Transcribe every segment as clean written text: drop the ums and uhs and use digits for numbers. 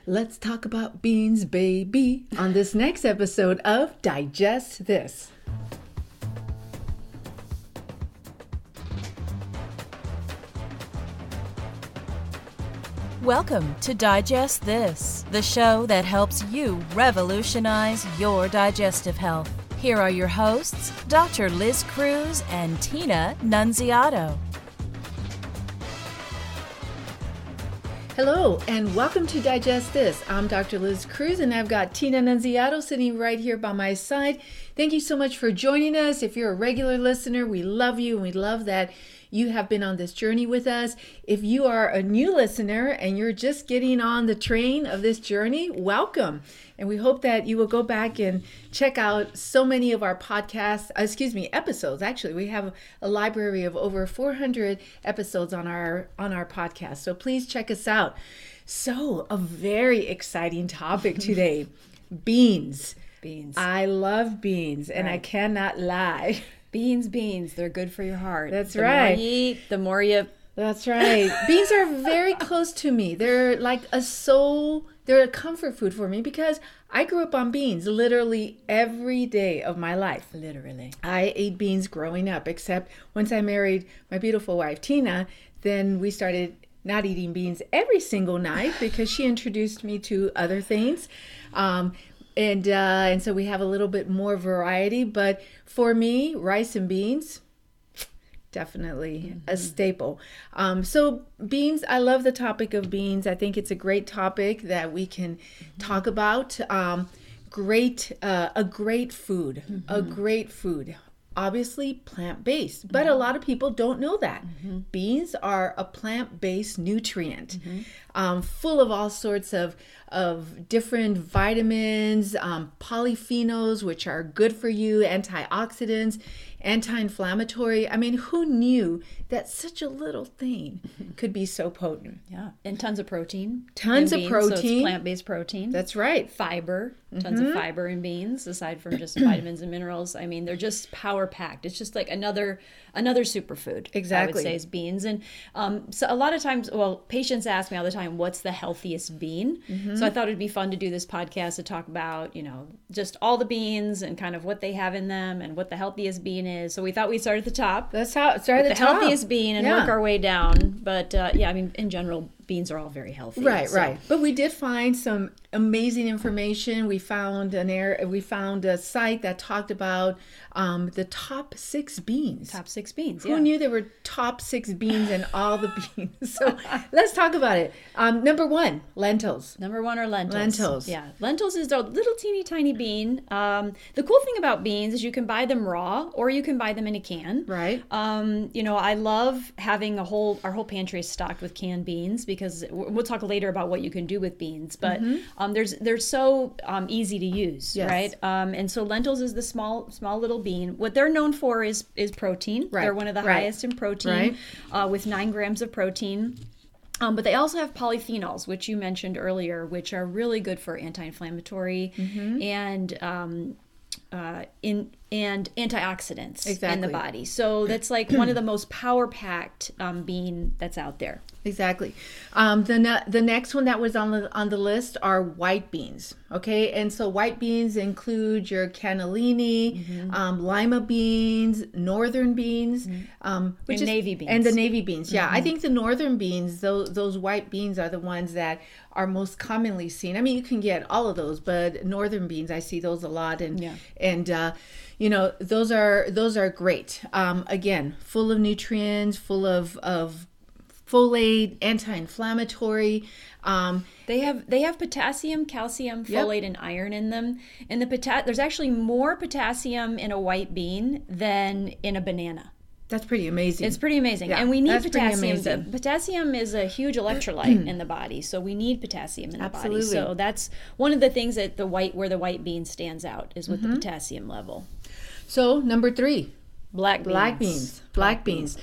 Let's talk about beans, baby, on this next episode of Digest This. Welcome to Digest This, the show that helps you revolutionize your digestive health. Here are your hosts, Dr. Liz Cruz and Tina Nunziato. Hello, and welcome to Digest This. I'm Dr. Liz Cruz, and I've got Tina Nunziato sitting right here by my side. Thank you so much for joining us. If you're a regular listener, we love you, and we love that you have been on this journey with us. If you are a new listener and you're just getting on the train of this journey, welcome. And we hope that you will go back and check out so many of our episodes. Actually, we have a library of over 400 episodes on our podcast. So please check us out. So, a very exciting topic today, beans. Beans. I love beans, and I cannot lie. Beans. They're good for your heart. That's the right. The more you eat, the more you... That's right. Beans are very close to me. They're like they're a comfort food for me because I grew up on beans literally every day of my life. Literally. I ate beans growing up, except once I married my beautiful wife, Tina, then we started not eating beans every single night because she introduced me to other things. And so we have a little bit more variety. But for me, rice and beans, definitely a staple. So beans, I love the topic of beans. I think it's a great topic that we can talk about. A great food. Obviously plant-based, but a lot of people don't know that. Beans are a plant-based nutrient, full of all sorts of different vitamins, polyphenols, which are good for you, antioxidants, anti-inflammatory. I mean, who knew that such a little thing could be so potent? Yeah, and tons of protein. Tons of protein. So it's plant-based protein. That's right. Fiber. Tons of fiber in beans, aside from just vitamins and minerals. I mean, they're just power-packed. It's just like another superfood. Exactly. I would say is beans. And so a lot of times, patients ask me all the time, what's the healthiest bean? So I thought it'd be fun to do this podcast to talk about, just all the beans and kind of what they have in them and what the healthiest bean is. So we thought we'd start at the top. Let's start at the top. Healthiest bean and work our way down. But in general, beans are all very healthy. Right. But we did find some amazing information. We found a site that talked about the top 6 beans. Top 6 beans. Who knew there were top 6 beans in all the beans? So let's talk about it. Number 1, lentils. Number 1 are lentils. Lentils. Yeah, lentils is a little teeny tiny bean. The cool thing about beans is you can buy them raw or you can buy them in a can. Right. I love having our whole pantry is stocked with canned beans because we'll talk later about what you can do with beans, but they're so easy to use, yes. right? And so lentils is the small little bean. What they're known for is protein. Right. They're one of the highest in protein, with 9 grams of protein. But they also have polyphenols, which you mentioned earlier, which are really good for anti-inflammatory and antioxidants in the body. So that's like one of the most power-packed bean that's out there. Exactly. The next one that was on the list are white beans. Okay, and so white beans include your cannellini, lima beans, northern beans, navy beans, and the navy beans. Yeah, I think the northern beans, those white beans, are the ones that are most commonly seen. I mean, you can get all of those, but northern beans, I see those a lot, and those are great. Again, full of nutrients, full of folate, anti-inflammatory. They have potassium, calcium, folate, and iron in them. And there's actually more potassium in a white bean than in a banana. That's pretty amazing. It's pretty amazing. Yeah, and we need potassium. Potassium is a huge electrolyte in the body, so we need potassium in the body. So that's one of the things that where the white bean stands out is with the potassium level. So number 3, black beans. Black beans.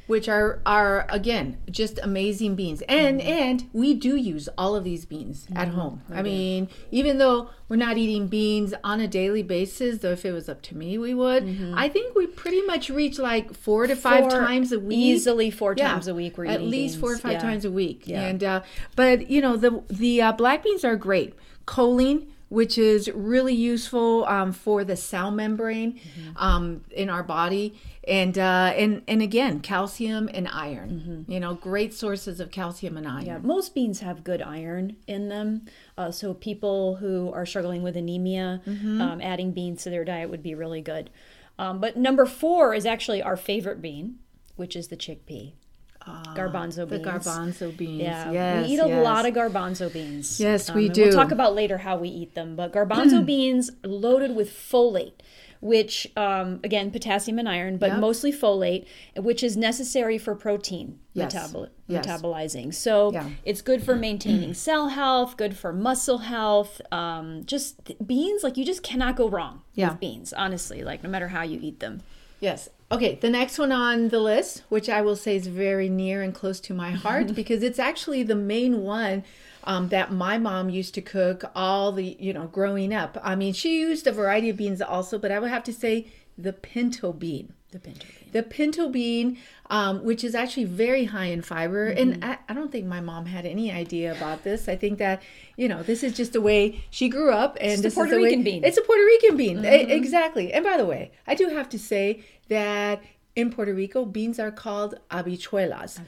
which are again just amazing beans, and we do use all of these beans at home. I mean, even though we're not eating beans on a daily basis, though if it was up to me we would, I think we pretty much reach like 4 to 5 times a week, easily 4 times a week we're at eating least beans. 4 or 5 times a week. Yeah. And but you know, the black beans are great. Choline, which is really useful for the cell membrane in our body, and again, calcium and iron. You know, great sources of calcium and iron. Yeah, most beans have good iron in them. So people who are struggling with anemia, adding beans to their diet would be really good. But number 4 is actually our favorite bean, which is the chickpea. Garbanzo beans. The garbanzo beans. Yeah, yes, we eat a lot of garbanzo beans. Yes, we and do. We'll talk about later how we eat them. But garbanzo beans are loaded with folate, which, again, potassium and iron, but mostly folate, which is necessary for protein metabolizing. So it's good for maintaining cell health, good for muscle health. Just beans, like you just cannot go wrong with beans, honestly, like no matter how you eat them. Yes. Okay, the next one on the list, which I will say is very near and close to my heart, because it's actually the main one that my mom used to cook all the, growing up. I mean, she used a variety of beans also, but I would have to say the pinto bean. The pinto bean, which is actually very high in fiber. And I don't think my mom had any idea about this. I think that, this is just the way she grew up. And it's a Puerto Rican bean. It's a Puerto Rican bean. Exactly. And by the way, I do have to say that in Puerto Rico, beans are called habichuelas.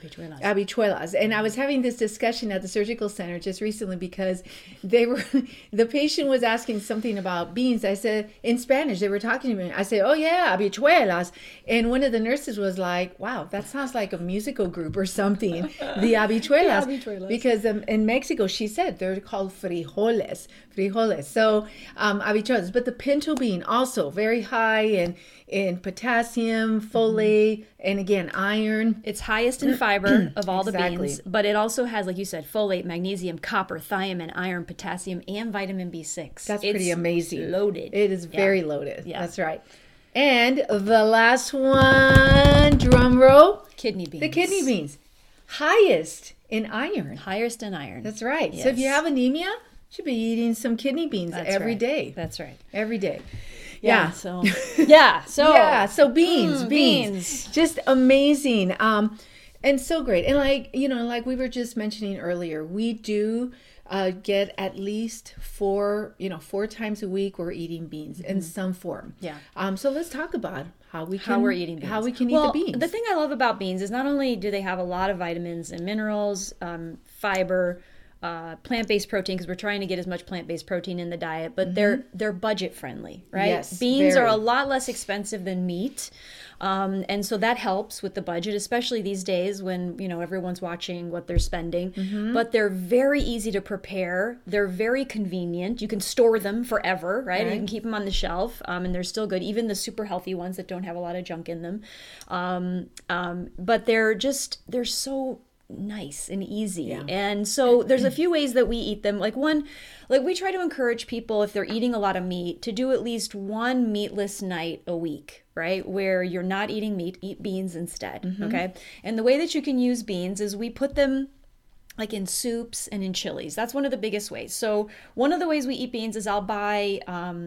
And I was having this discussion at the surgical center just recently because the patient was asking something about beans. I said, in Spanish, they were talking to me. I said, oh yeah, habichuelas. And one of the nurses was like, wow, that sounds like a musical group or something. The habichuelas. Because in Mexico, she said they're called frijoles. So habichuelas. But the pinto bean also very high in potassium, folate, and again, iron. It's highest in fiber of all the beans, but it also has, like you said, folate, magnesium, copper, thiamine, iron, potassium, and vitamin B6. That's pretty amazing. Loaded. It is very loaded. Yeah. That's right. And the last one, drum roll. Kidney beans. The kidney beans. Highest in iron. Highest in iron. That's right. Yes. So if you have anemia, you should be eating some kidney beans every day. That's right. Every day. So beans, just amazing, and so great. And like we were just mentioning earlier, we do get at least 4 times a week we're eating beans in some form. So let's talk about how we're eating beans. How we can eat the beans. The thing I love about beans is not only do they have a lot of vitamins and minerals, fiber, plant-based protein, because we're trying to get as much plant-based protein in the diet, but they're budget friendly, right? Yes, beans are a lot less expensive than meat, and so that helps with the budget, especially these days when everyone's watching what they're spending. But they're very easy to prepare. They're very convenient. You can store them forever, right? And you can keep them on the shelf, and they're still good. Even the super healthy ones that don't have a lot of junk in them, but they're so nice and easy. And so there's a few ways that we eat them. We try to encourage people, if they're eating a lot of meat, to do at least one meatless night a week, right? Where you're not eating meat, eat beans instead. Okay. And the way that you can use beans is we put them like in soups and in chilies. That's one of the biggest ways. So one of the ways we eat beans is I'll buy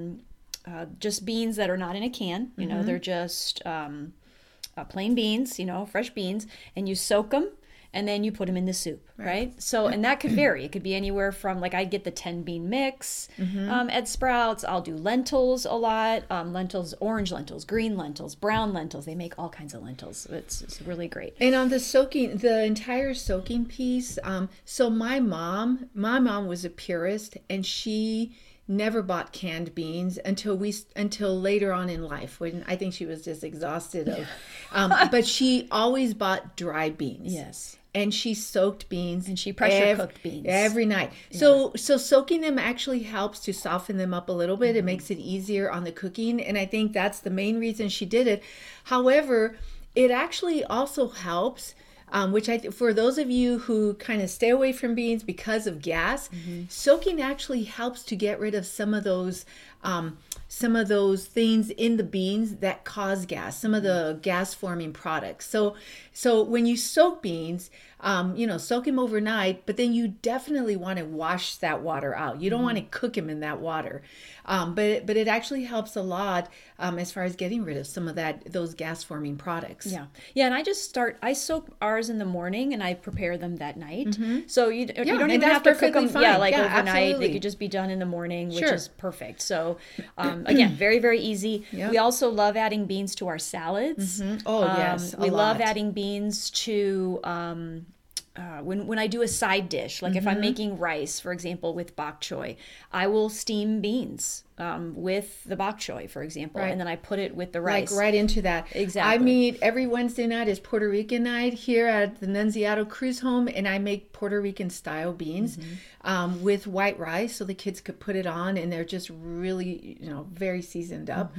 just beans that are not in a can. They're just plain beans, fresh beans, and you soak them. And then you put them in the soup, right? So, and that could vary. It could be anywhere from, I get the 10-bean mix at Sprouts. I'll do lentils a lot. Lentils, orange lentils, green lentils, brown lentils. They make all kinds of lentils. It's really great. And on the entire soaking piece, so my mom was a purist, and she never bought canned beans until later on in life, when I think she was just exhausted of, but she always bought dry beans. Yes. And she soaked beans. And she pressure cooked beans. Every night. So soaking them actually helps to soften them up a little bit. It makes it easier on the cooking. And I think that's the main reason she did it. However, it actually also helps, which for those of you who kind of stay away from beans because of gas, soaking actually helps to get rid of some of those some of those things in the beans that cause gas, some of the gas forming products. So when you soak beans, soak them overnight, but then you definitely want to wash that water out. You don't want to cook them in that water. But it actually helps a lot as far as getting rid of some of those gas forming products. Yeah. And I soak ours in the morning and I prepare them that night. So you don't even have to cook them overnight. Absolutely. They could just be done in the morning, which is perfect. So again, very, very easy. Yep. We also love adding beans to our salads. Oh, yes. We love adding beans to when I do a side dish, like if I'm making rice, for example, with bok choy, I will steam beans with the bok choy, for example, and then I put it with the rice. Like right into that. Exactly. I meet every Wednesday night is Puerto Rican night here at the Nunziato Cruise Home, and I make Puerto Rican style beans with white rice, so the kids could put it on, and they're just really, very seasoned up.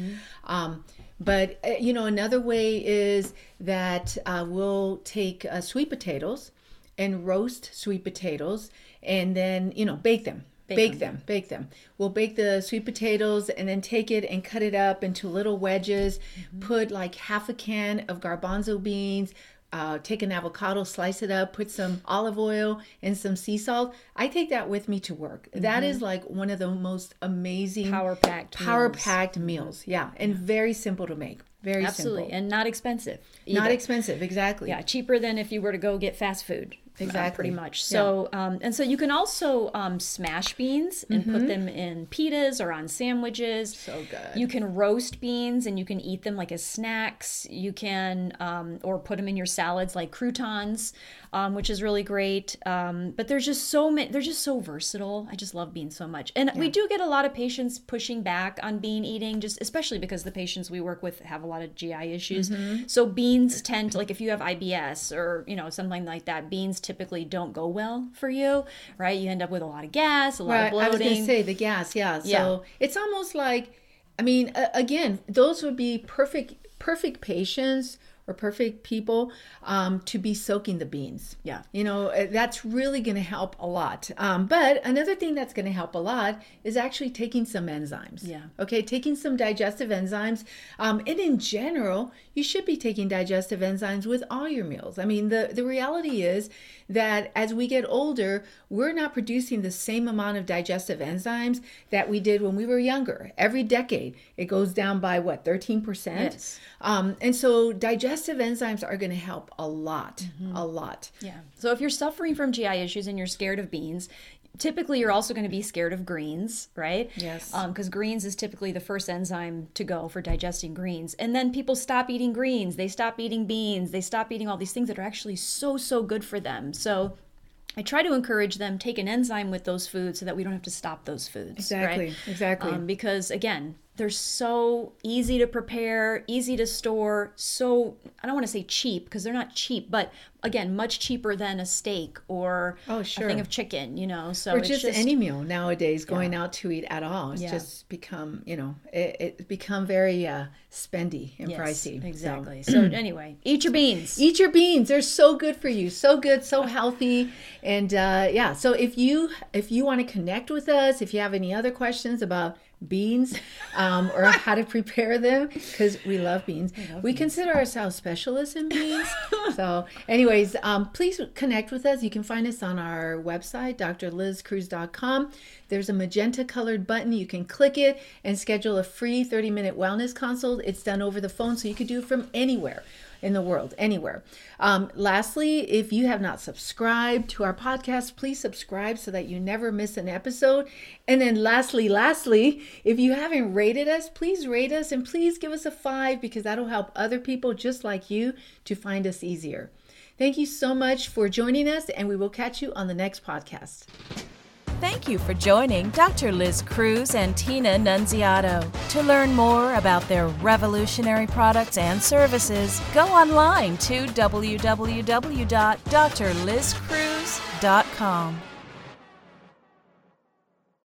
But another way is that we'll take sweet potatoes and roast sweet potatoes and then, bake them. Bake them. We'll bake the sweet potatoes and then take it and cut it up into little wedges, put like half a can of garbanzo beans, take an avocado, slice it up, put some olive oil and some sea salt. I take that with me to work. That is like one of the most amazing power-packed meals. Yeah, and very simple to make. Very Absolutely. simple. And not expensive either. Not expensive, exactly. Yeah, cheaper than if you were to go get fast food. Exactly. Pretty much. So, and so you can also smash beans and put them in pitas or on sandwiches. So good. You can roast beans and you can eat them like as snacks. You can, or put them in your salads like croutons, which is really great. But there's just so many, they're just so versatile. I just love beans so much. And we do get a lot of patients pushing back on bean eating, just especially because the patients we work with have a lot of GI issues. So beans tend to, like if you have IBS or, something like that, beans typically don't go well for you, right? You end up with a lot of gas, a lot of bloating. I was going to say the gas, So it's almost like, again, those would be perfect patients or perfect people to be soaking the beans. Yeah. That's really going to help a lot. But another thing that's going to help a lot is actually taking some enzymes. Yeah. Okay, taking some digestive enzymes. And in general, you should be taking digestive enzymes with all your meals. The reality is that as we get older, we're not producing the same amount of digestive enzymes that we did when we were younger. Every decade, it goes down by 13%? Yes. And so digestive enzymes are going to help a lot. Yeah. So if you're suffering from GI issues and you're scared of beans, typically you're also going to be scared of greens, right? Yes. Because greens is typically the first enzyme to go for digesting greens. And then people stop eating greens. They stop eating beans. They stop eating all these things that are actually so, so good for them. So I try to encourage them, take an enzyme with those foods so that we don't have to stop those foods. Exactly. Because again, they're so easy to prepare, easy to store, so, I don't want to say cheap because they're not cheap, but again, much cheaper than a steak or a thing of chicken, So or just any meal nowadays going out to eat at all. It's just become, it's become very spendy and pricey. Exactly. So anyway, eat your beans. Eat your beans. They're so good for you. So good, so healthy. And so if you want to connect with us, if you have any other questions about beans or how to prepare them, because we love beans. We consider ourselves specialists in beans. So anyways, please connect with us. You can find us on our website, drlizcruz.com. There's a magenta colored button. You can click it and schedule a free 30-minute wellness consult. It's done over the phone, so you could do it from anywhere in the world, anywhere. Lastly, if you have not subscribed to our podcast, please subscribe so that you never miss an episode. And then lastly, if you haven't rated us, please rate us and please give us a 5 because that'll help other people just like you to find us easier. Thank you so much for joining us, and we will catch you on the next podcast. Thank you for joining Dr. Liz Cruz and Tina Nunziato. To learn more about their revolutionary products and services, go online to www.drlizcruz.com.